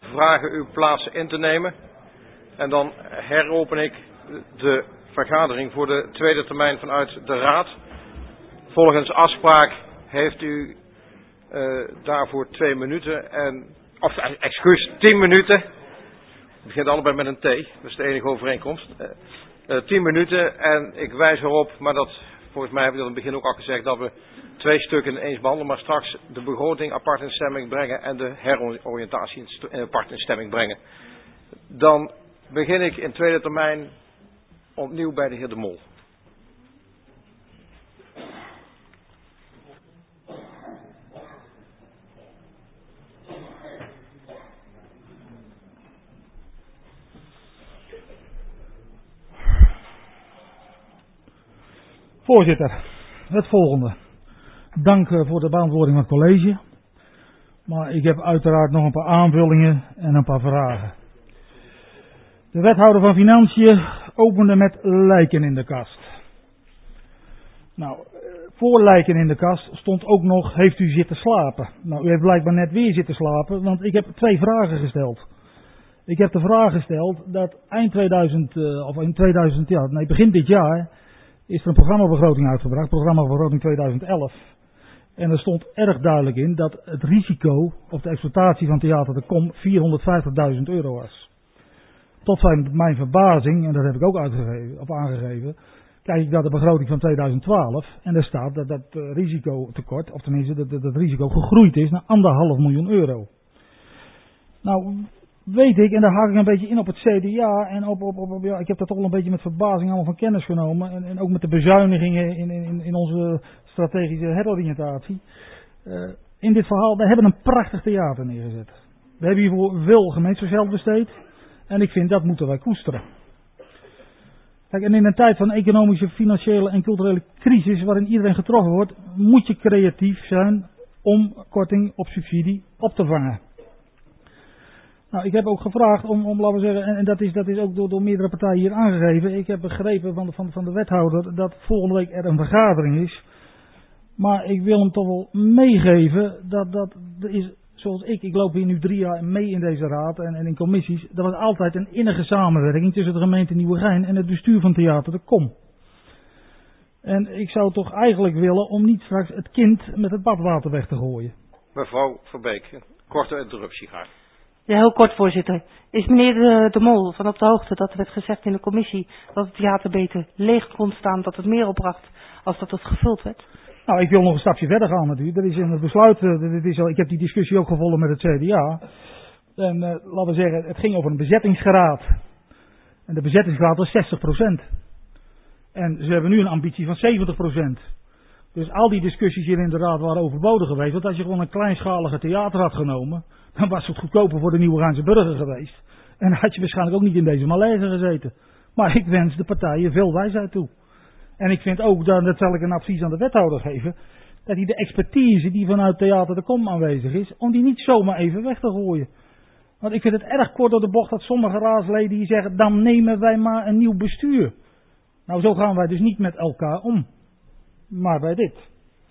vragen uw plaatsen in te nemen. En dan heropen ik de vergadering voor de tweede termijn vanuit de Raad. Volgens afspraak heeft u daarvoor 2 minuten. Of excuus, 10 minuten. Het begint allebei met een T, dat is de enige overeenkomst. 10 minuten en ik wijs erop, maar dat volgens mij heb ik dat in het begin ook al gezegd, dat we 2 stukken eens behandelen, maar straks de begroting apart in stemming brengen en de heroriëntatie apart in stemming brengen. Dan begin ik in tweede termijn opnieuw bij de heer De Mol. Voorzitter, het volgende. Dank voor de beantwoording van het college. Maar ik heb uiteraard nog een paar aanvullingen en een paar vragen. De wethouder van Financiën opende met lijken in de kast. Nou, voor lijken in de kast stond ook nog, heeft u zitten slapen? Nou, u heeft blijkbaar net weer zitten slapen, want ik heb 2 vragen gesteld. Ik heb de vraag gesteld dat begin dit jaar is er een programmabegroting uitgebracht, programmabegroting 2011. En er stond erg duidelijk in dat het risico op de exploitatie van Theater de Kom €450.000 was. Tot mijn verbazing, en dat heb ik ook aangegeven, kijk ik naar de begroting van 2012 en er staat dat dat risicotekort, of tenminste dat het risico gegroeid is naar €1,5 miljoen. Nou, weet ik, en daar haak ik een beetje in op het CDA en ik heb dat toch wel een beetje met verbazing allemaal van kennis genomen. En ook met de bezuinigingen in onze strategische heroriëntatie. In dit verhaal, we hebben een prachtig theater neergezet. We hebben hiervoor veel gemeentesociaal besteed. En ik vind dat moeten wij koesteren. Kijk, en in een tijd van economische, financiële en culturele crisis waarin iedereen getroffen wordt, moet je creatief zijn om korting op subsidie op te vangen. Nou, ik heb ook gevraagd om laten we zeggen, en dat is ook door meerdere partijen hier aangegeven. Ik heb begrepen van de wethouder dat volgende week er een vergadering is. Maar ik wil hem toch wel meegeven dat er is, zoals ik loop hier nu 3 jaar mee in deze raad en in commissies. Er was altijd een innige samenwerking tussen de gemeente Nieuwegein en het bestuur van Theater de Kom. En ik zou toch eigenlijk willen om niet straks het kind met het badwater weg te gooien. Mevrouw Verbeek, een korte interruptie graag. Ja, heel kort, voorzitter. Is meneer De Mol van op de hoogte dat er werd gezegd in de commissie dat het theater beter leeg kon staan, dat het meer opbracht als dat het gevuld werd? Nou, ik wil nog een stapje verder gaan natuurlijk. Er is in het besluit, ik heb die discussie ook gevolgd met het CDA. En laten we zeggen, het ging over een bezettingsgraad. En de bezettingsgraad was 60%. En ze hebben nu een ambitie van 70%. Dus al die discussies hier in de raad waren overbodig geweest. Want als je gewoon een kleinschalige theater had genomen, dan was het goedkoper voor de Nieuwegeinse burger geweest. En dan had je waarschijnlijk ook niet in deze malaise gezeten. Maar ik wens de partijen veel wijsheid toe. En ik vind ook, dat zal ik een advies aan de wethouder geven, dat hij de expertise die vanuit Theater de Kom aanwezig is, om die niet zomaar even weg te gooien. Want ik vind het erg kort door de bocht dat sommige raadsleden hier zeggen, dan nemen wij maar een nieuw bestuur. Nou, zo gaan wij dus niet met elkaar om. Maar bij dit.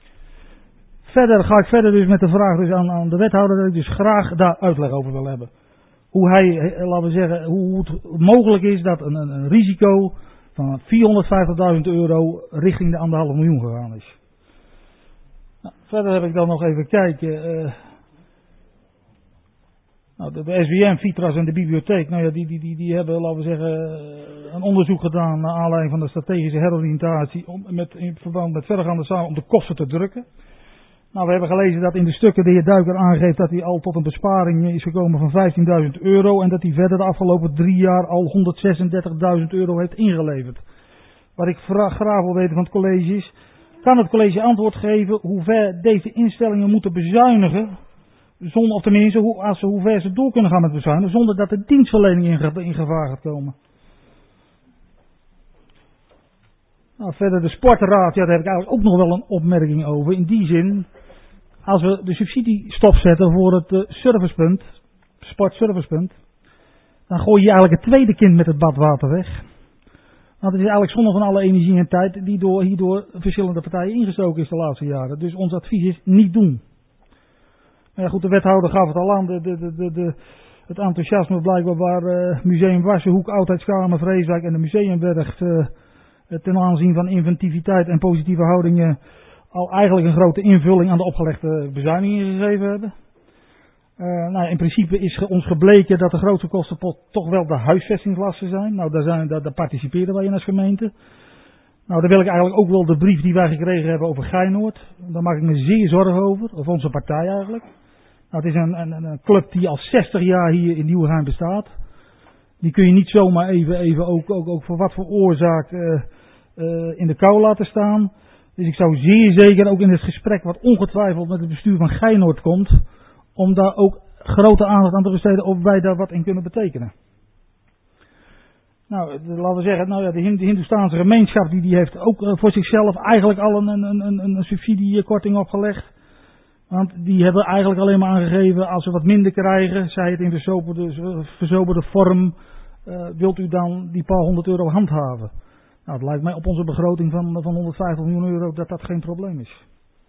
Verder ga ik verder dus met de vraag dus aan de wethouder, dat ik dus graag daar uitleg over wil hebben. Hoe hij, laten we zeggen, hoe het mogelijk is dat een risico van €450.000 richting de €1,5 miljoen gegaan is. Nou, verder heb ik dan nog even kijken. De SWM, Vitras en de bibliotheek, nou ja, die hebben, laten we zeggen, een onderzoek gedaan naar aanleiding van de strategische heroriëntatie in verband met verdergaande zaken om de kosten te drukken. Nou, we hebben gelezen dat in de stukken de heer Duiker aangeeft dat hij al tot een besparing is gekomen van €15.000 en dat hij verder de afgelopen 3 jaar al €136.000 heeft ingeleverd. Wat ik graag wil weten van het college is, kan het college antwoord geven hoe ver deze instellingen moeten bezuinigen, zonder, of tenminste hoe ver ze door kunnen gaan met bezuinigen, zonder dat de dienstverlening in gevaar gaat komen. Nou, verder de sportraad, ja, daar heb ik eigenlijk ook nog wel een opmerking over. In die zin, als we de subsidie stopzetten voor het sportservicepunt, dan gooi je eigenlijk het tweede kind met het badwater weg. Want het is eigenlijk zonde van alle energie en tijd die hierdoor verschillende partijen ingestoken is de laatste jaren. Dus ons advies is niet doen. Maar ja, goed, de wethouder gaf het al aan, het enthousiasme blijkbaar waar Museum Wassenhoek, Oudheidskamer, Vreeswijk en de Museumberg ten aanzien van inventiviteit en positieve houdingen al eigenlijk een grote invulling aan de opgelegde bezuinigingen gegeven hebben. In principe is ons gebleken dat de grootste kostenpot toch wel de huisvestingslasten zijn. Nou, daar participeren wij in als gemeente. Nou, daar wil ik eigenlijk ook wel de brief die wij gekregen hebben over Geinoord. Daar maak ik me zeer zorgen over, of onze partij eigenlijk. Nou, het is een club die al 60 jaar hier in Nieuwegein bestaat. Die kun je niet zomaar even ook voor wat voor oorzaak in de kou laten staan. Dus ik zou zeer zeker ook in het gesprek wat ongetwijfeld met het bestuur van Geinoord komt, om daar ook grote aandacht aan te besteden of wij daar wat in kunnen betekenen. Nou, laten we zeggen, de Hindoestaanse gemeenschap die heeft ook voor zichzelf eigenlijk al een subsidiekorting opgelegd. Want die hebben eigenlijk alleen maar aangegeven, als we wat minder krijgen, zij het in verzoberde vorm, wilt u dan die paar €100 handhaven. Nou, het lijkt mij op onze begroting van 150 miljoen euro dat dat geen probleem is.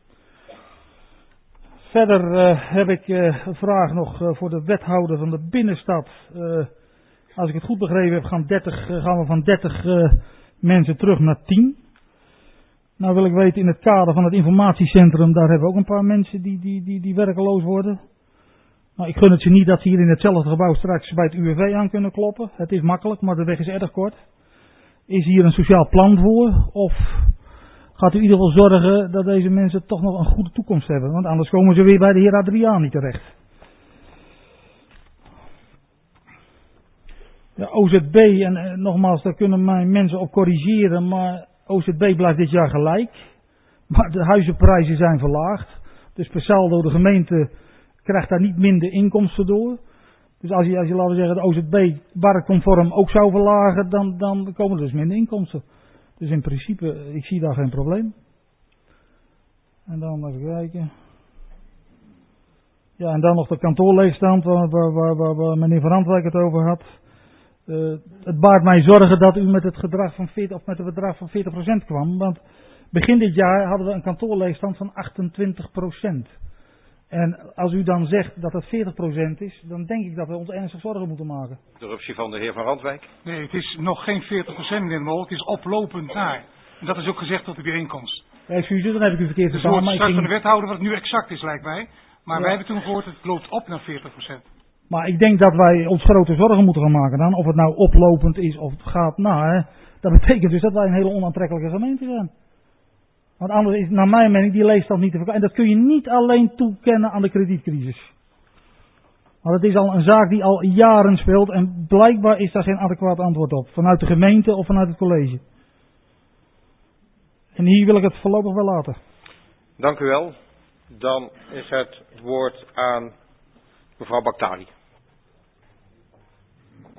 Verder heb ik een vraag nog voor de wethouder van de binnenstad. Als ik het goed begrepen heb, gaan we van 30 mensen terug naar 10. Nou wil ik weten, in het kader van het informatiecentrum, daar hebben we ook een paar mensen die werkeloos worden. Nou, ik gun het ze niet dat ze hier in hetzelfde gebouw straks bij het UWV aan kunnen kloppen. Het is makkelijk, maar de weg is erg kort. Is hier een sociaal plan voor? Of gaat u in ieder geval zorgen dat deze mensen toch nog een goede toekomst hebben? Want anders komen ze weer bij de heer Adriani terecht. Ja, OZB, en nogmaals, daar kunnen mijn mensen op corrigeren, maar OZB blijft dit jaar gelijk. Maar de huizenprijzen zijn verlaagd. Dus per saldo, de gemeente krijgt daar niet minder inkomsten door. Dus als je laten we zeggen, de OZB marktconform ook zou verlagen, dan komen er dus minder inkomsten. Dus in principe, ik zie daar geen probleem. En dan even kijken. Ja, en dan nog de kantoorleegstand, waar meneer Van Rantwijk het over had. Het baart mij zorgen dat u met het bedrag van 40% kwam. Want begin dit jaar hadden we een kantoorleegstand van 28%. En als u dan zegt dat het 40% is, dan denk ik dat we ons ernstig zorgen moeten maken. Interruptie van de heer Van Rantwijk. Nee, het is nog geen 40% meneer de Mol, het is oplopend naar. En dat is ook gezegd tot de bijeenkomst. Ja, excuses, dan heb ik u verkeerd verstaan. Het woord van de wethouder wat het nu exact is, lijkt mij. Maar ja, wij hebben toen gehoord, het loopt op naar 40%. Maar ik denk dat wij ons grote zorgen moeten gaan maken dan. Of het nou oplopend is of het gaat naar. Dat betekent dus dat wij een hele onaantrekkelijke gemeente zijn. Want anders is, naar mijn mening, die leefstand niet te verklaren. En dat kun je niet alleen toekennen aan de kredietcrisis. Want het is al een zaak die al jaren speelt. En blijkbaar is daar geen adequaat antwoord op. Vanuit de gemeente of vanuit het college. En hier wil ik het voorlopig wel laten. Dank u wel. Dan is het woord aan mevrouw Baktali.